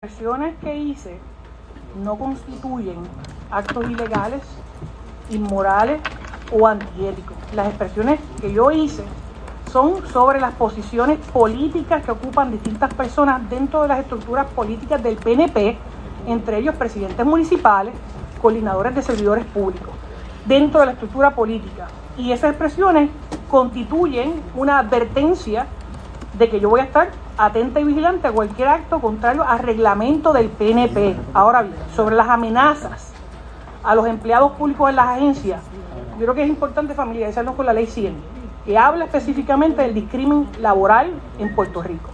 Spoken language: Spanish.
expresiones que hice no constituyen actos ilegales, inmorales o antiéticos. Las expresiones que yo hice son sobre las posiciones políticas que ocupan distintas personas dentro de las estructuras políticas del PNP, entre ellos presidentes municipales, coordinadores de servidores públicos, dentro de la estructura política. Y esas expresiones constituyen una advertencia de que yo voy a estar atenta y vigilante a cualquier acto contrario al reglamento del PNP. Ahora bien, sobre las amenazas a los empleados públicos en las agencias, yo creo que es importante familiarizarnos con la ley 100, que habla específicamente del discrimen laboral en Puerto Rico.